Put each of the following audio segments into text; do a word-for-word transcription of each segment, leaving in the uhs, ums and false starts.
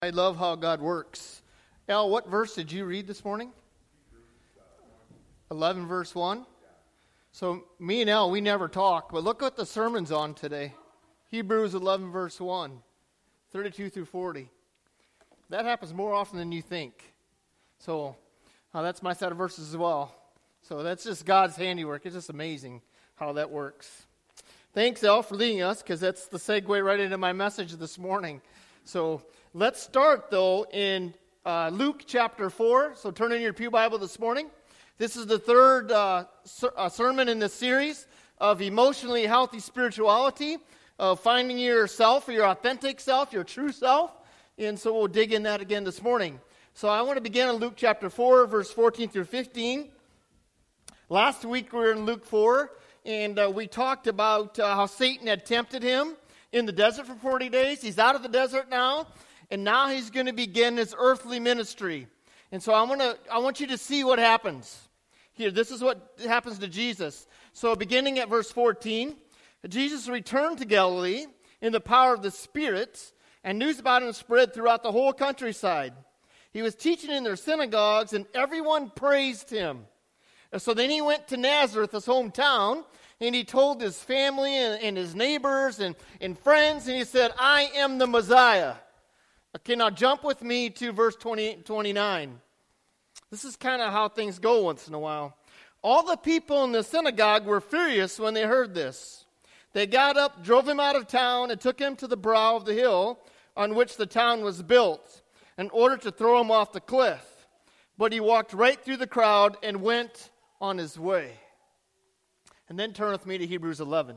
I love how God works. Al, what verse did you read this morning? eleven verse one? So me and Al, we never talk, but look what the sermon's on today. Hebrews eleven verse one, thirty-two through forty. That happens more often than you think. So uh, that's my set of verses as well. So that's just God's handiwork. It's just amazing how that works. Thanks, Al, for leading us, because that's the segue right into my message this morning. So let's start, though, in uh, Luke chapter four. So turn in your pew Bible this morning. This is the third uh, ser- uh, sermon in this series of emotionally healthy spirituality, of finding yourself, or your authentic self, your true self. And so we'll dig in that again this morning. So I want to begin in Luke chapter four, verse fourteen through fifteen. Last week we were in Luke four, and uh, we talked about uh, how Satan had tempted him in the desert for forty days. He's out of the desert now, and now he's going to begin his earthly ministry. And so I want to I want you to see what happens here. This is what happens to Jesus. So beginning at verse fourteen, Jesus returned to Galilee in the power of the Spirit, and news about him spread throughout the whole countryside. He was teaching in their synagogues, and everyone praised him. And so then he went to Nazareth, his hometown, and he told his family and, and his neighbors and, and friends, and he said, I am the Messiah. Okay, now jump with me to verse twenty-eight and twenty-nine. This is kind of how things go once in a while. All the people in the synagogue were furious when they heard this. They got up, drove him out of town, and took him to the brow of the hill on which the town was built, in order to throw him off the cliff. But he walked right through the crowd and went on his way. And then turn with me to Hebrews eleven.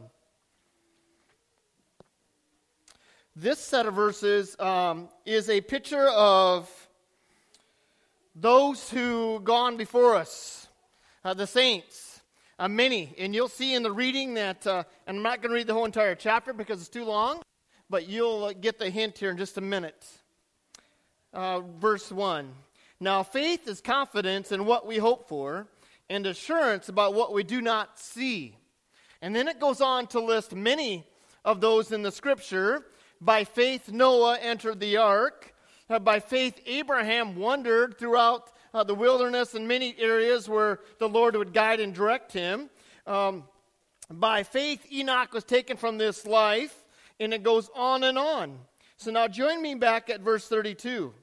This set of verses um, is a picture of those who gone before us, uh, the saints, uh, many. And you'll see in the reading that, uh, and I'm not going to read the whole entire chapter because it's too long, but you'll uh, get the hint here in just a minute. Uh, verse one. Now faith is confidence in what we hope for, and assurance about what we do not see. And then it goes on to list many of those in the scripture. By faith Noah entered the ark. Uh, by faith Abraham wandered throughout uh, the wilderness in many areas where the Lord would guide and direct him. Um, by faith Enoch was taken from this life, and it goes on and on. So now join me back at verse thirty-two.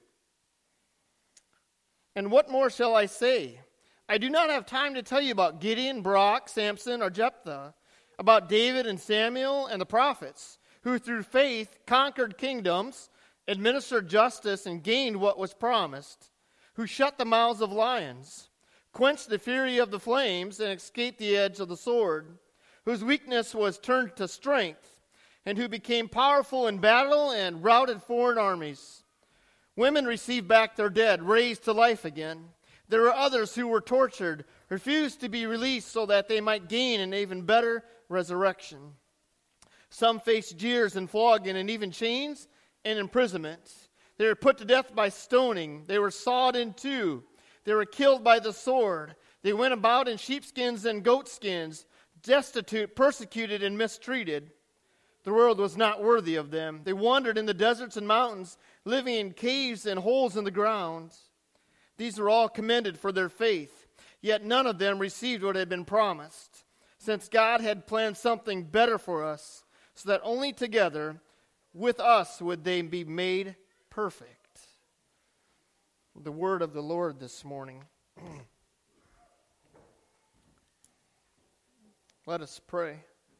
And what more shall I say? I do not have time to tell you about Gideon, Barak, Samson, or Jephthah, about David and Samuel and the prophets, who through faith conquered kingdoms, administered justice, and gained what was promised, who shut the mouths of lions, quenched the fury of the flames, and escaped the edge of the sword, whose weakness was turned to strength, and who became powerful in battle and routed foreign armies. Women received back their dead, raised to life again. There were others who were tortured, refused to be released so that they might gain an even better resurrection. Some faced jeers and flogging and even chains and imprisonment. They were put to death by stoning. They were sawed in two. They were killed by the sword. They went about in sheepskins and goatskins, destitute, persecuted, and mistreated. The world was not worthy of them. They wandered in the deserts and mountains, living in caves and holes in the ground. These were all commended for their faith, yet none of them received what had been promised, since God had planned something better for us, so that only together with us would they be made perfect. The word of the Lord this morning. Let us pray.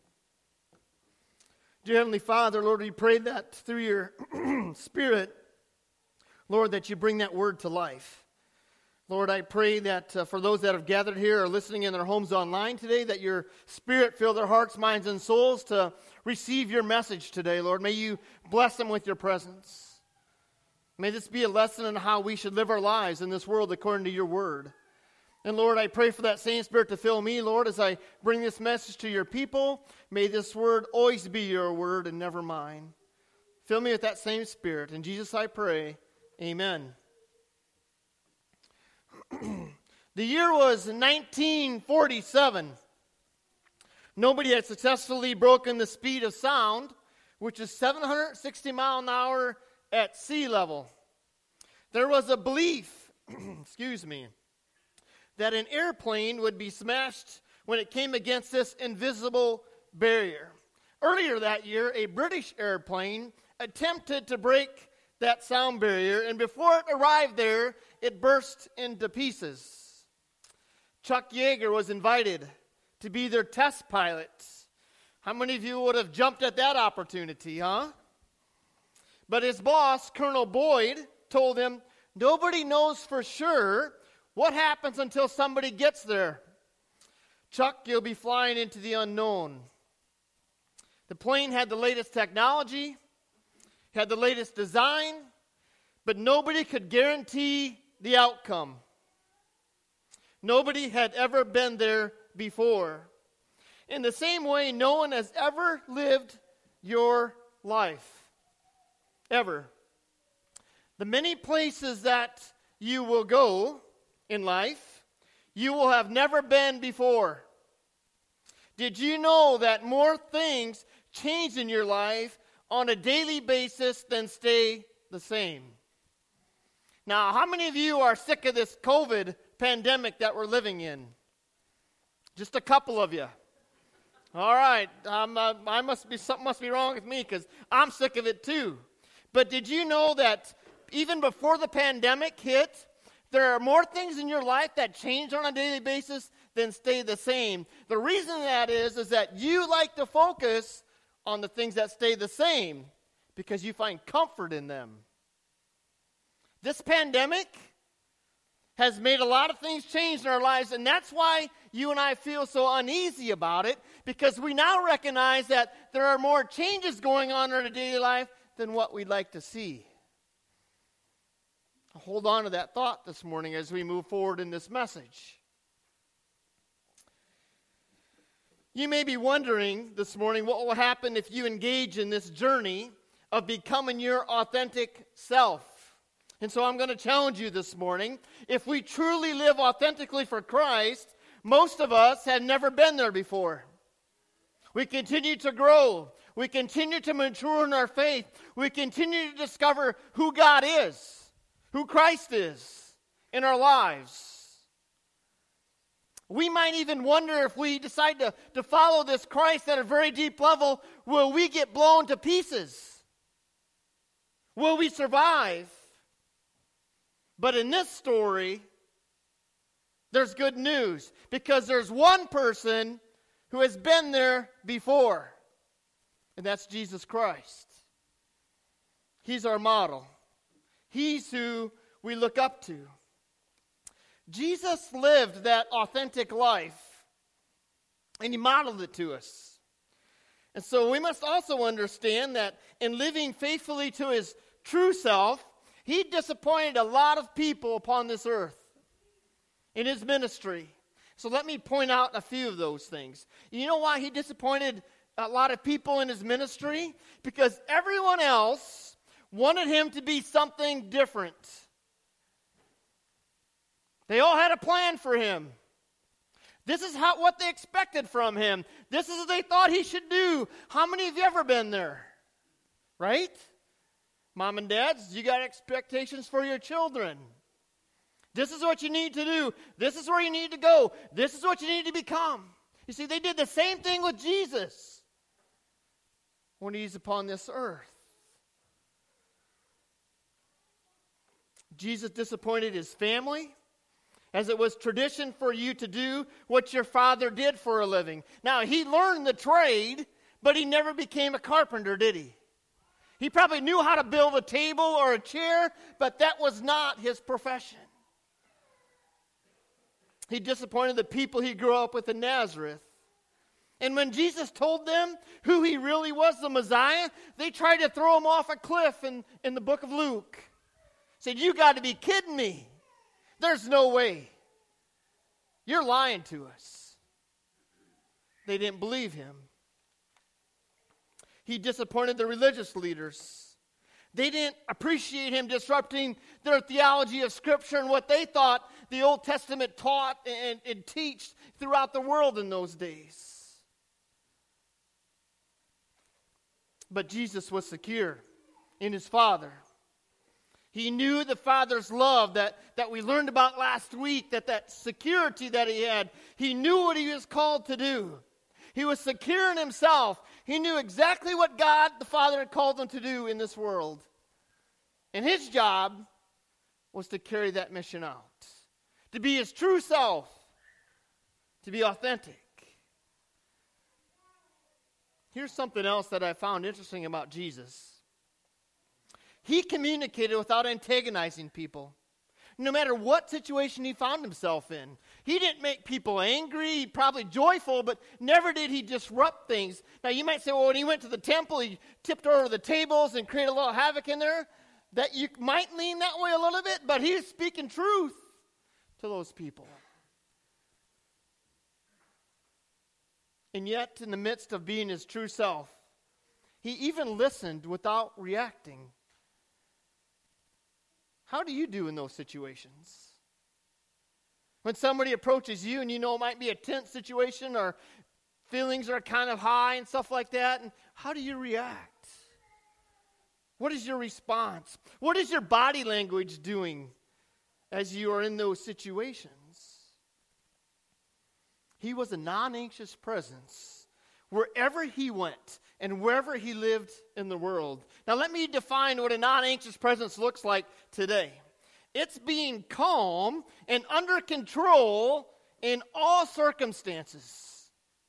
Dear Heavenly Father, Lord, we pray that through your Spirit, Lord, that you bring that word to life. Lord, I pray that uh, for those that have gathered here or listening in their homes online today, that your Spirit fill their hearts, minds, and souls to receive your message today, Lord. May you bless them with your presence. May this be a lesson on how we should live our lives in this world according to your word. And Lord, I pray for that same Spirit to fill me, Lord, as I bring this message to your people. May this word always be your word and never mine. Fill me with that same Spirit. In Jesus I pray, amen. The year was nineteen forty-seven. Nobody had successfully broken the speed of sound, which is seven hundred sixty miles an hour at sea level. There was a belief, excuse me, that an airplane would be smashed when it came against this invisible barrier. Earlier that year, a British airplane attempted to break that sound barrier, and before it arrived there, it burst into pieces. Chuck Yeager was invited to be their test pilot. How many of you would have jumped at that opportunity, huh? But his boss, Colonel Boyd, told him, nobody knows for sure what happens until somebody gets there. Chuck, you'll be flying into the unknown. The plane had the latest technology, had the latest design, but nobody could guarantee the outcome. Nobody had ever been there before. In the same way, no one has ever lived your life. Ever. The many places that you will go in life, you will have never been before. Did you know that more things change in your life on a daily basis than stay the same? Now, how many of you are sick of this COVID pandemic that we're living in? Just a couple of you. All right, um, uh, I must be something must be wrong with me because I'm sick of it too. But did you know that even before the pandemic hit, there are more things in your life that change on a daily basis than stay the same? The reason that is, is that you like to focus on the things that stay the same because you find comfort in them. This pandemic has made a lot of things change in our lives, and that's why you and I feel so uneasy about it, because we now recognize that there are more changes going on in our daily life than what we'd like to see. Hold on to that thought this morning as we move forward in this message. You may be wondering this morning what will happen if you engage in this journey of becoming your authentic self. And so I'm going to challenge you this morning. If we truly live authentically for Christ, most of us have never been there before. We continue to grow. We continue to mature in our faith. We continue to discover who God is, who Christ is in our lives. We might even wonder if we decide to, to follow this Christ at a very deep level, will we get blown to pieces? Will we survive? But in this story, there's good news, because there's one person who has been there before, and that's Jesus Christ. He's our model. He's who we look up to. Jesus lived that authentic life, and he modeled it to us. And so we must also understand that in living faithfully to his true self, he disappointed a lot of people upon this earth in his ministry. So let me point out a few of those things. You know why he disappointed a lot of people in his ministry? Because everyone else wanted him to be something different. They all had a plan for him. This is how what they expected from him. This is what they thought he should do. How many of you ever been there? Right? Mom and dads, you got expectations for your children. This is what you need to do. This is where you need to go. This is what you need to become. You see, they did the same thing with Jesus when he's upon this earth. Jesus disappointed his family, as it was tradition for you to do what your father did for a living. Now, he learned the trade, but he never became a carpenter, did he? He probably knew how to build a table or a chair, but that was not his profession. He disappointed the people he grew up with in Nazareth. And when Jesus told them who he really was, the Messiah, they tried to throw him off a cliff in, in the book of Luke. Said, you got to be kidding me. There's no way. You're lying to us. They didn't believe him. He disappointed the religious leaders. They didn't appreciate him disrupting their theology of Scripture and what they thought the Old Testament taught and, and teached throughout the world in those days. But Jesus was secure in his Father. He knew the Father's love that, that we learned about last week, that that security that he had. He knew what he was called to do. He was secure in himself. He knew exactly what God the Father had called him to do in this world. And his job was to carry that mission out, to be his true self, to be authentic. Here's something else that I found interesting about Jesus. He communicated without antagonizing people, no matter what situation he found himself in. He didn't make people angry, probably joyful, but never did he disrupt things. Now, you might say, well, when he went to the temple, he tipped over the tables and created a little havoc in there. That you might lean that way a little bit, but he was speaking truth to those people. And yet, in the midst of being his true self, he even listened without reacting. How do you do in those situations? When somebody approaches you and you know it might be a tense situation or feelings are kind of high and stuff like that, and how do you react? What is your response? What is your body language doing as you are in those situations? He was a non-anxious presence wherever he went and wherever he lived in the world. Now let me define what a non-anxious presence looks like today. It's being calm and under control in all circumstances.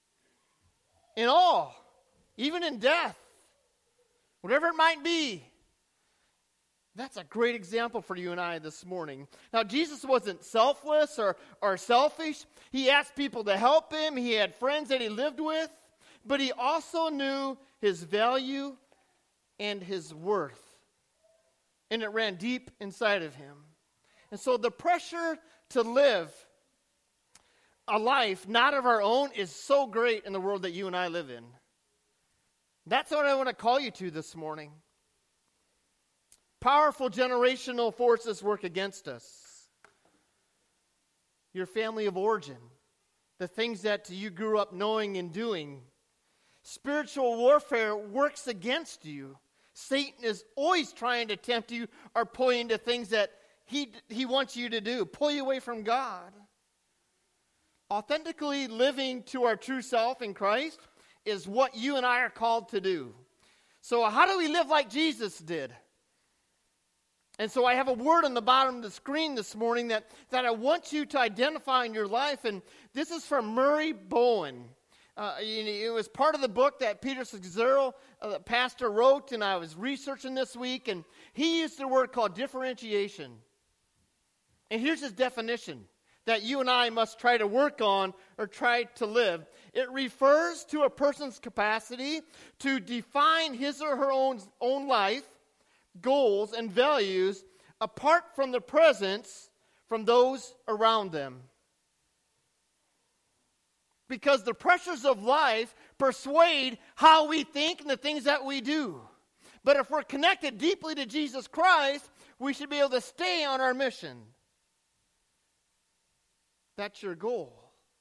In all, even in death. Whatever it might be. That's a great example for you and I this morning. Now, Jesus wasn't selfless or, or selfish. He asked people to help him. He had friends that he lived with. But he also knew his value and his worth. And it ran deep inside of him. And so the pressure to live a life not of our own is so great in the world that you and I live in. That's what I want to call you to this morning. Powerful generational forces work against us. Your family of origin, the things that you grew up knowing and doing. Spiritual warfare works against you. Satan is always trying to tempt you or pull you into things that he, he wants you to do, pull you away from God. Authentically living to our true self in Christ is what you and I are called to do. So how do we live like Jesus did? And so I have a word on the bottom of the screen this morning that, that I want you to identify in your life. And this is from Murray Bowen. Uh, it was part of the book that Peter Scazzero, uh, the pastor, wrote, and I was researching this week. And he used the word called differentiation. And here's his definition that you and I must try to work on or try to live. It refers to a person's capacity to define his or her own, own life, goals, and values apart from the presence from those around them. Because the pressures of life persuade how we think and the things that we do. But if we're connected deeply to Jesus Christ, we should be able to stay on our mission. That's your goal.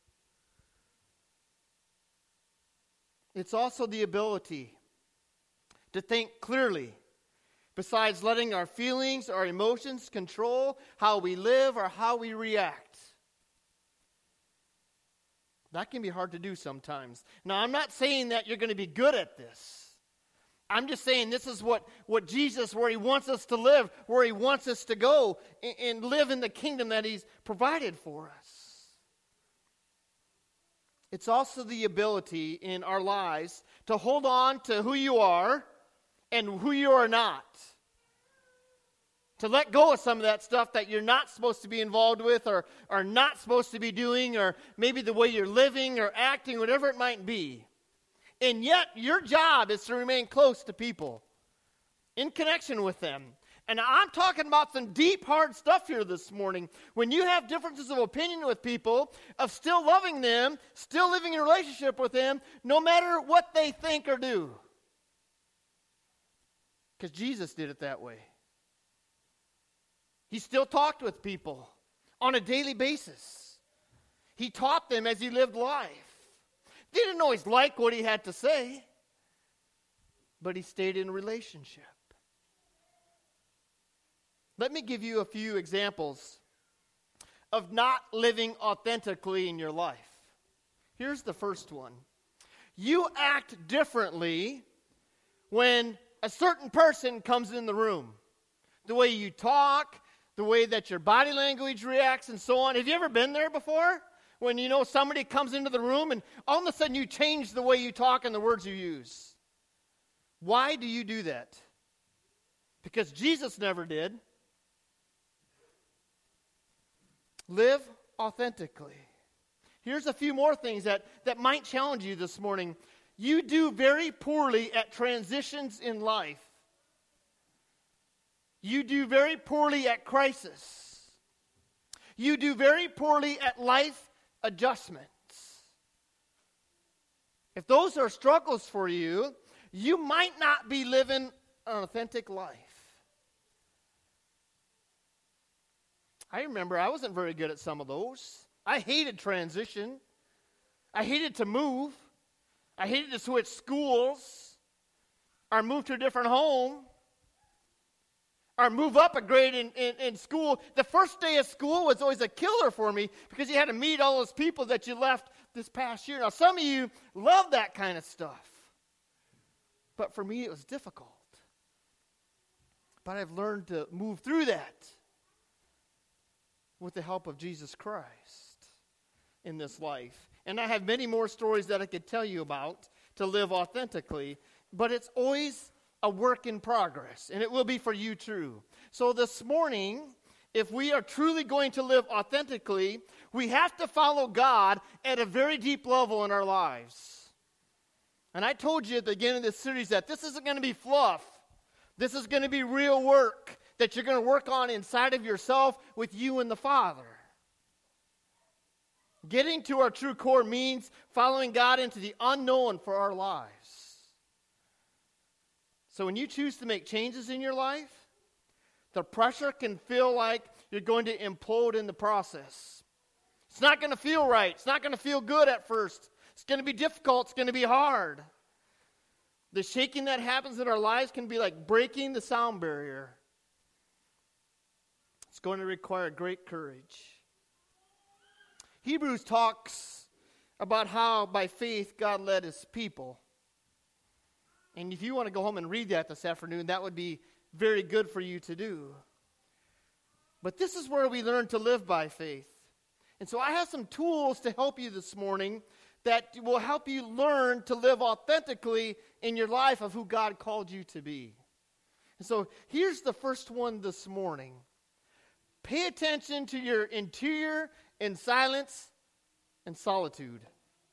It's also the ability to think clearly, besides letting our feelings, our emotions control how we live or how we react. That can be hard to do sometimes. Now, I'm not saying that you're going to be good at this. I'm just saying this is what, what Jesus, where he wants us to live, where he wants us to go and, and live in the kingdom that he's provided for us. It's also the ability in our lives to hold on to who you are and who you are not. To let go of some of that stuff that you're not supposed to be involved with or are not supposed to be doing, or maybe the way you're living or acting, whatever it might be. And yet, your job is to remain close to people, in connection with them. And I'm talking about some deep, hard stuff here this morning. When you have differences of opinion with people, of still loving them, still living in a relationship with them, no matter what they think or do. Because Jesus did it that way. He still talked with people on a daily basis. He taught them as he lived life. They didn't always like what he had to say, but he stayed in relationship. Let me give you a few examples of not living authentically in your life. Here's the first one. You act differently when a certain person comes in the room. The way you talk, the way that your body language reacts, and so on. Have you ever been there before? When you know somebody comes into the room and all of a sudden you change the way you talk and the words you use. Why do you do that? Because Jesus never did. Live authentically. Here's a few more things that, that might challenge you this morning. You do very poorly at transitions in life. You do very poorly at crisis. You do very poorly at life adjustments. If those are struggles for you, you might not be living an authentic life. I remember I wasn't very good at some of those. I hated transition. I hated to move. I hated to switch schools or move to a different home or move up a grade in, in, in school. The first day of school was always a killer for me because you had to meet all those people that you left this past year. Now, some of you love that kind of stuff. But for me, it was difficult. But I've learned to move through that with the help of Jesus Christ in this life. And I have many more stories that I could tell you about to live authentically, but it's always a work in progress, and it will be for you too. So this morning, if we are truly going to live authentically, we have to follow God at a very deep level in our lives. And I told you at the beginning of this series that this isn't going to be fluff. This is going to be real work that you're going to work on inside of yourself with you and the Father. Getting to our true core means following God into the unknown for our lives. So when you choose to make changes in your life, the pressure can feel like you're going to implode in the process. It's not going to feel right. It's not going to feel good at first. It's going to be difficult. It's going to be hard. The shaking that happens in our lives can be like breaking the sound barrier. It's going to require great courage. Hebrews talks about how by faith God led his people. And if you want to go home and read that this afternoon, that would be very good for you to do. But this is where we learn to live by faith. And so I have some tools to help you this morning that will help you learn to live authentically in your life of who God called you to be. And so here's the first one this morning. Pay attention to your interior in silence and solitude.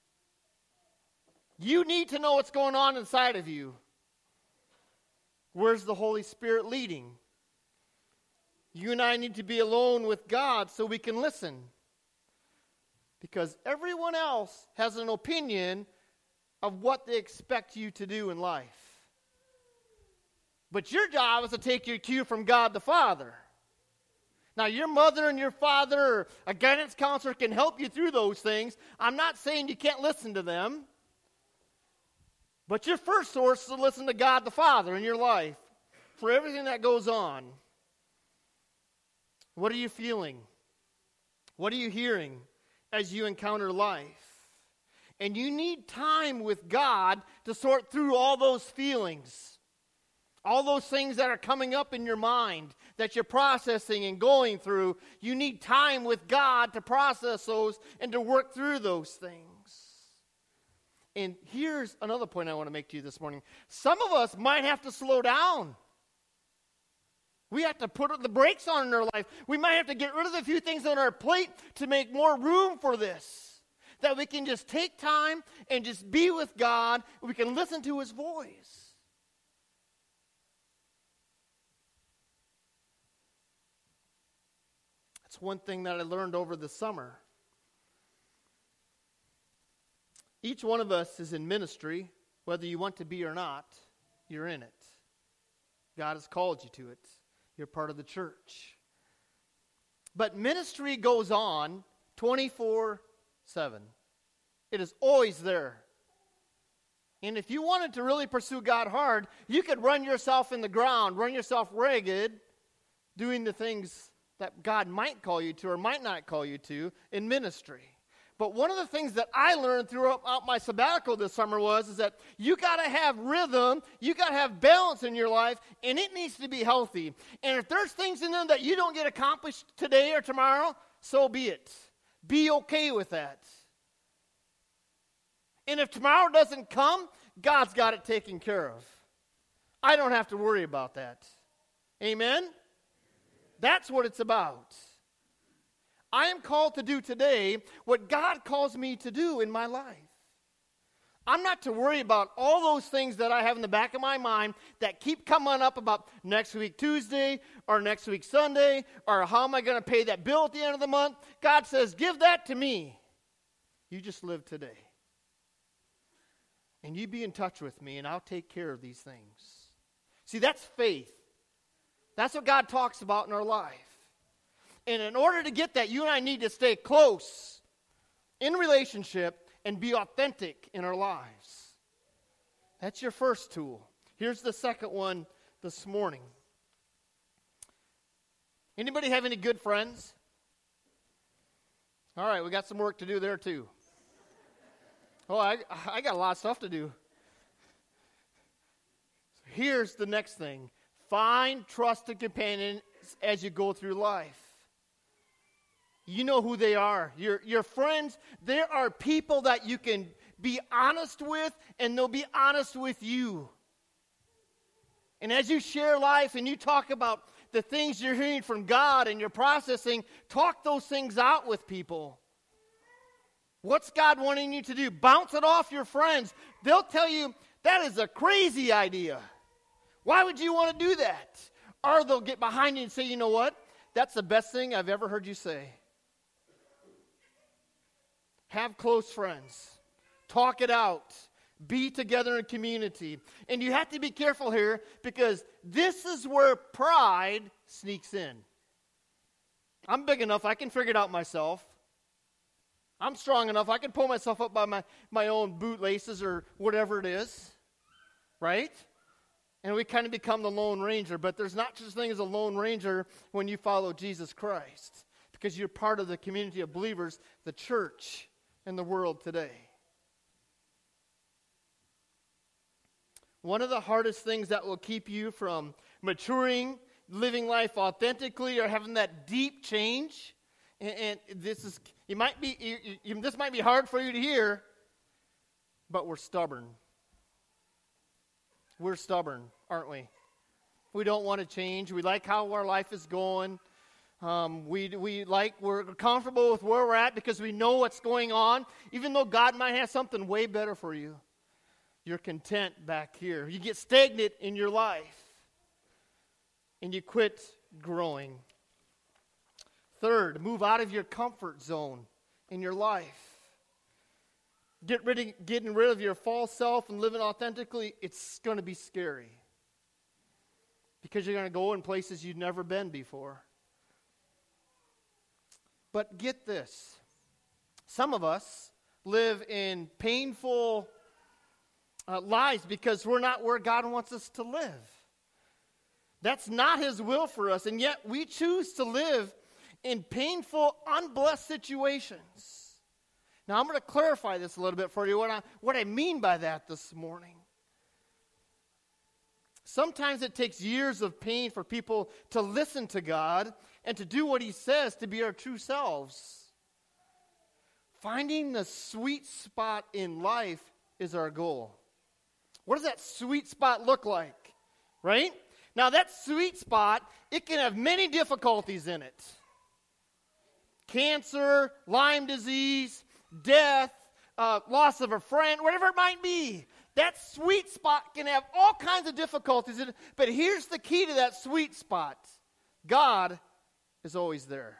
You need to know what's going on inside of you. Where's the Holy Spirit leading? You and I need to be alone with God so we can listen. Because everyone else has an opinion of what they expect you to do in life. But your job is to take your cue from God the Father. Now, your mother and your father or a guidance counselor can help you through those things. I'm not saying you can't listen to them. But your first source is to listen to God the Father in your life for everything that goes on. What are you feeling? What are you hearing as you encounter life? And you need time with God to sort through all those feelings. All those things that are coming up in your mind that you're processing and going through. You need time with God to process those and to work through those things. And here's another point I want to make to you this morning. Some of us might have to slow down. We have to put the brakes on in our life. We might have to get rid of a few things on our plate to make more room for this. That we can just take time and just be with God. We can listen to his voice. That's one thing that I learned over the summer. Each one of us is in ministry, whether you want to be or not, you're in it. God has called you to it. You're part of the church. But ministry goes on twenty-four seven. It is always there. And if you wanted to really pursue God hard, you could run yourself in the ground, run yourself ragged, doing the things that God might call you to or might not call you to in ministry. But one of the things that I learned throughout my sabbatical this summer was is that you got to have rhythm, you got to have balance in your life, and it needs to be healthy. And if there's things in there that you don't get accomplished today or tomorrow, so be it. Be okay with that. And if tomorrow doesn't come, God's got it taken care of. I don't have to worry about that. Amen? That's what it's about. I am called to do today what God calls me to do in my life. I'm not to worry about all those things that I have in the back of my mind that keep coming up about next week Tuesday or next week Sunday or how am I going to pay that bill at the end of the month. God says, give that to me. You just live today. And you be in touch with me and I'll take care of these things. See, that's faith. That's what God talks about in our life. And in order to get that, you and I need to stay close in relationship and be authentic in our lives. That's your first tool. Here's the second one this morning. Anybody have any good friends? All right, we got some work to do there too. Oh, I, I got a lot of stuff to do. Here's the next thing. Find trusted companions as you go through life. You know who they are. Your, your friends, there are people that you can be honest with, and they'll be honest with you. And as you share life and you talk about the things you're hearing from God and you're processing, talk those things out with people. What's God wanting you to do? Bounce it off your friends. They'll tell you, that is a crazy idea. Why would you want to do that? Or they'll get behind you and say, you know what? That's the best thing I've ever heard you say. Have close friends. Talk it out. Be together in community. And you have to be careful here because this is where pride sneaks in. I'm big enough, I can figure it out myself. I'm strong enough, I can pull myself up by my, my own bootlaces or whatever it is. Right? And we kind of become the Lone Ranger. But there's not such a thing as a Lone Ranger when you follow Jesus Christ. Because you're part of the community of believers, the church in the world today. One of the hardest things that will keep you from maturing, living life authentically, or having that deep change, and, and this is, you might be, you, you, this might be hard for you to hear, but we're stubborn. We're stubborn, aren't we? We don't want to change. We like how our life is going. Um, we we like we're comfortable with where we're at because we know what's going on. Even though God might have something way better for you, you're content back here. You get stagnant in your life, and you quit growing. Third, move out of your comfort zone in your life. Get rid of, getting rid of your false self and living authentically. It's going to be scary because you're going to go in places you've never been before. But get this. Some of us live in painful uh, lives because we're not where God wants us to live. That's not His will for us, and yet we choose to live in painful, unblessed situations. Now, I'm going to clarify this a little bit for you, what I, what I mean by that this morning. Sometimes it takes years of pain for people to listen to God and to do what He says to be our true selves. Finding the sweet spot in life is our goal. What does that sweet spot look like? Right? Now, that sweet spot, it can have many difficulties in it. Cancer, Lyme disease, death, uh, loss of a friend, whatever it might be. That sweet spot can have all kinds of difficulties in it. But here's the key to that sweet spot. God is always there.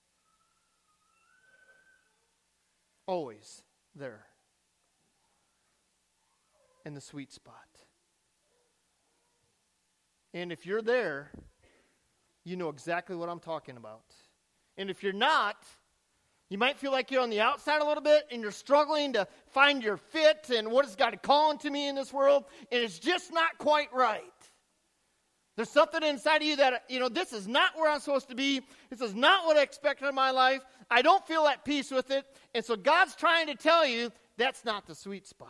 Always there. In the sweet spot. And if you're there, you know exactly what I'm talking about. And if you're not, you might feel like you're on the outside a little bit and you're struggling to find your fit and what is God calling to me in this world, and it's just not quite right. There's something inside of you that, you know, this is not where I'm supposed to be. This is not what I expected in my life. I don't feel at peace with it. And so God's trying to tell you that's not the sweet spot.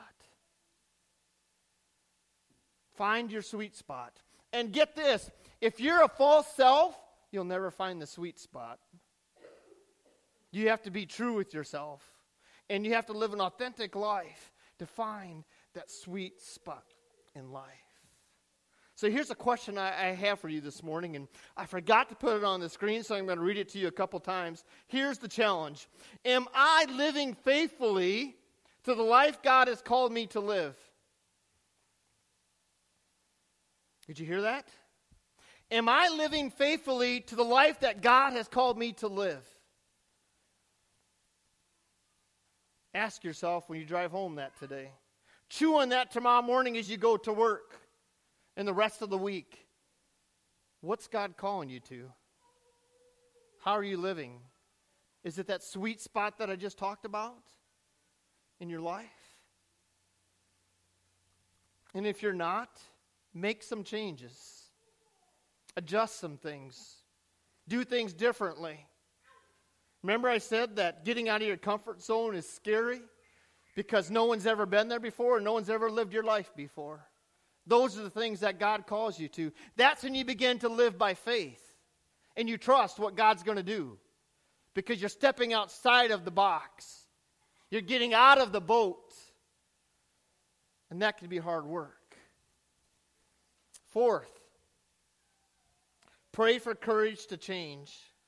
Find your sweet spot. And get this, if you're a false self, you'll never find the sweet spot. You have to be true with yourself. And you have to live an authentic life to find that sweet spot in life. So here's a question I, I have for you this morning, and I forgot to put it on the screen, so I'm going to read it to you a couple times. Here's the challenge. Am I living faithfully to the life God has called me to live? Did you hear that? Am I living faithfully to the life that God has called me to live? Ask yourself when you drive home that today. Chew on that tomorrow morning as you go to work and the rest of the week. What's God calling you to? How are you living? Is it that sweet spot that I just talked about in your life? And if you're not, make some changes. Adjust some things. Do things differently. Remember I said that getting out of your comfort zone is scary because no one's ever been there before and no one's ever lived your life before. Those are the things that God calls you to. That's when you begin to live by faith and you trust what God's going to do because you're stepping outside of the box. You're getting out of the boat. And that can be hard work. Fourth, pray for courage to change.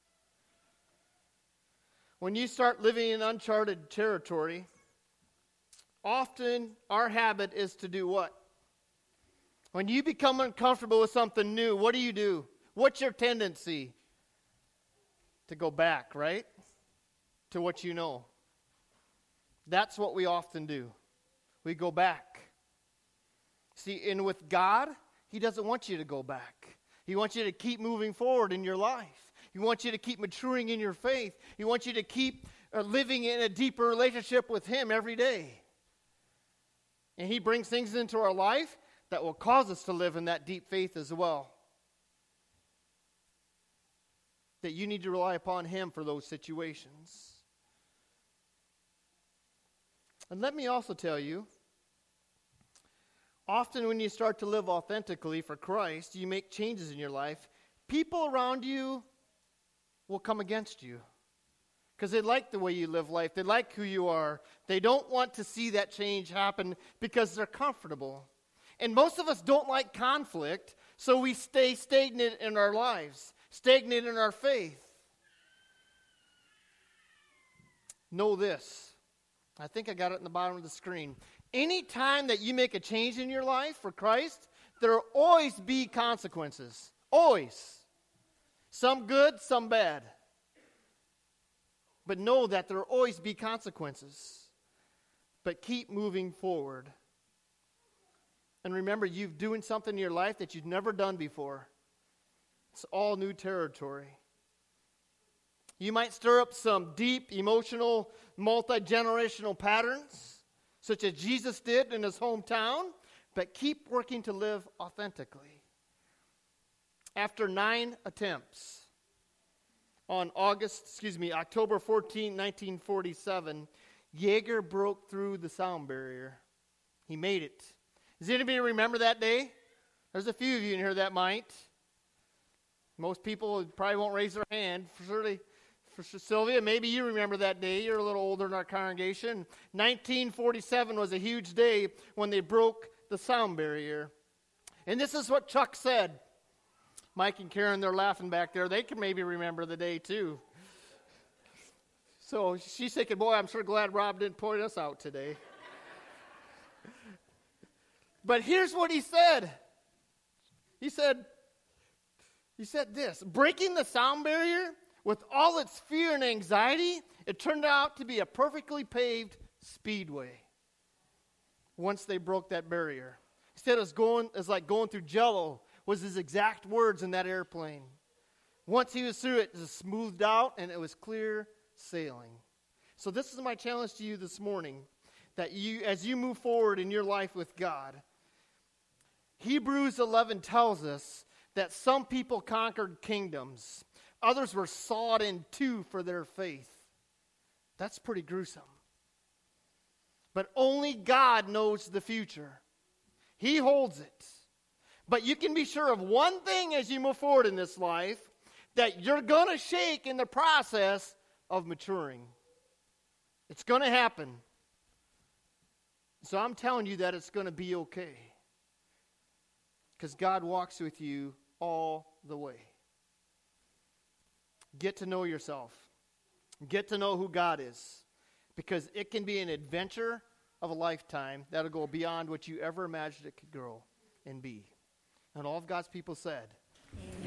When you start living in uncharted territory, often our habit is to do what? When you become uncomfortable with something new, what do you do? What's your tendency? To go back, right? To what you know. That's what we often do. We go back. See, and with God, He doesn't want you to go back. He wants you to keep moving forward in your life. He wants you to keep maturing in your faith. He wants you to keep uh, living in a deeper relationship with Him every day. And He brings things into our life that will cause us to live in that deep faith as well. That you need to rely upon Him for those situations. And let me also tell you, often when you start to live authentically for Christ, you make changes in your life, people around you will come against you. Because they like the way you live life. They like who you are. They don't want to see that change happen because they're comfortable. And most of us don't like conflict, so we stay stagnant in our lives, stagnant in our faith. Know this. I think I got it in the bottom of the screen. Anytime that you make a change in your life for Christ, there will always be consequences. Always. Some good, some bad. But know that there will always be consequences. But keep moving forward. And remember, you're doing something in your life that you've never done before. It's all new territory. You might stir up some deep, emotional, multi-generational patterns, such as Jesus did in His hometown, but keep working to live authentically. After nine attempts, on August, excuse me, October fourteenth, nineteen forty-seven, Jaeger broke through the sound barrier. He made it. Does anybody remember that day? There's a few of you in here that might. Most people probably won't raise their hand. For surely, for Sylvia, maybe you remember that day. You're a little older in our congregation. nineteen forty-seven was a huge day when they broke the sound barrier. And this is what Chuck said. Mike and Karen, they're laughing back there. They can maybe remember the day too. So she's thinking, boy, I'm sure glad Rob didn't point us out today. But here's what he said. He said, he said this, breaking the sound barrier with all its fear and anxiety, it turned out to be a perfectly paved speedway once they broke that barrier. He said it was, going, it was like going through Jell-O, was his exact words in that airplane. Once he was through it, it was smoothed out and it was clear sailing. So this is my challenge to you this morning, that you, as you move forward in your life with God, Hebrews eleven tells us that some people conquered kingdoms. Others were sawed in two for their faith. That's pretty gruesome. But only God knows the future. He holds it. But you can be sure of one thing as you move forward in this life, that you're going to shake in the process of maturing. It's going to happen. So I'm telling you that it's going to be okay. Because God walks with you all the way. Get to know yourself. Get to know who God is. Because it can be an adventure of a lifetime that'll go beyond what you ever imagined it could grow and be. And all of God's people said, Amen.